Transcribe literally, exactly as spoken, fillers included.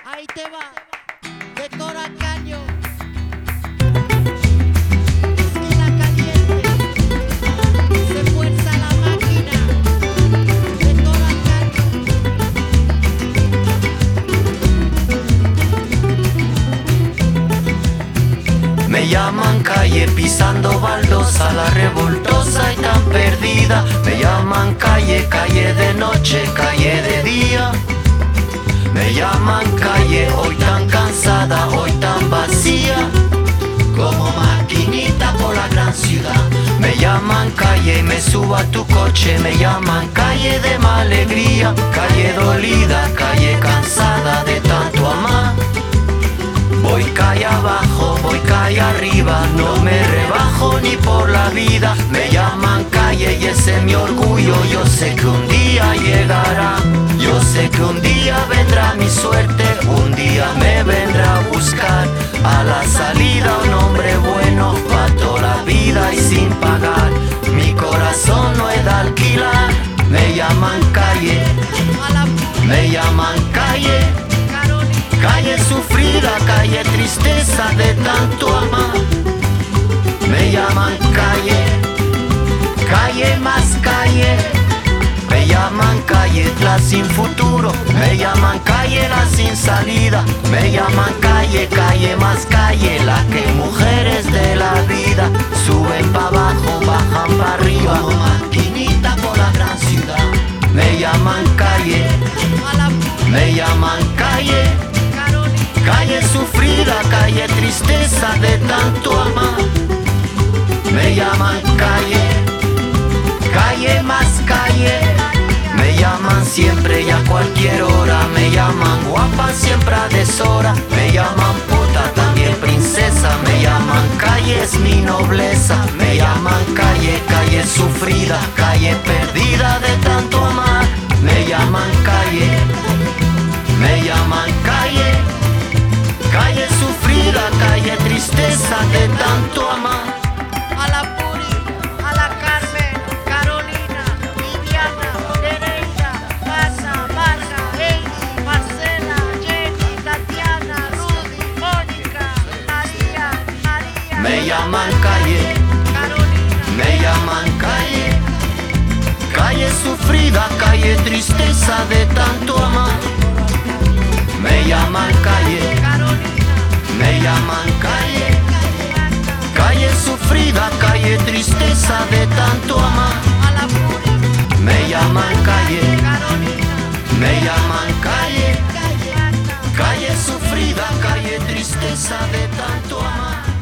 Ahí te va, de Cora Caño. Esquina caliente, se fuerza la máquina. De Cora Caño. Me llaman calle pisando baldosa, la revoltosa y tan perdida. Me llaman calle, calle de noche, calle de día. Me llaman calle, hoy tan cansada, hoy tan vacía, como maquinita por la gran ciudad. Me llaman calle y me subo a tu coche. Me llaman calle de mala alegría, calle dolida, calle cansada de tanto amar. Voy calle abajo, voy calle arriba, no me rebajo ni por la vida. Me llaman calle y ese es mi orgullo. Yo sé que un día llegará, yo sé que un día vendrá mi suerte. Un día me vendrá a buscar a la salida un hombre bueno pa' toda la vida y sin pagar. Mi corazón no es de alquilar. Me llaman calle, me llaman calle, calle sufrida, calle tristeza de tanto amar. Me llaman calle, calle más calle. Me llaman calle la sin futuro. Me llaman calle la sin salida. Me llaman calle, calle más calle. La que mujeres de la vida suben pa' abajo, bajan pa' arriba, como maquinita por la gran ciudad. Me llaman calle, me llaman calle, calle sufrida, calle tristeza de tanto amar. Me llaman calle, calle más calle. Me llaman siempre y a cualquier hora. Me llaman guapa siempre a deshora. Me llaman puta, también princesa. Me llaman calle, es mi nobleza. Me llaman calle, calle sufrida, calle perdida de tanto amar. Me llaman calle, me llaman calle, calle sufrida, calle tristeza de tanto amar. A la Puri, a la Carmen, Carolina, Viviana, Teresa, Pasa, Marga, Eiji, Marcela, Jenny, Tatiana, Rudy, Mónica, María, María. Me llaman calle, Carolina, me llaman calle, calle sufrida, calle tristeza de tanto amar. Me llaman calle, Carolina, me llaman calle, calle sufrida, calle tristeza de tanto amar. a la Puri, Me llaman calle, Carolina, me llaman calle, calle sufrida, calle tristeza de tanto amar.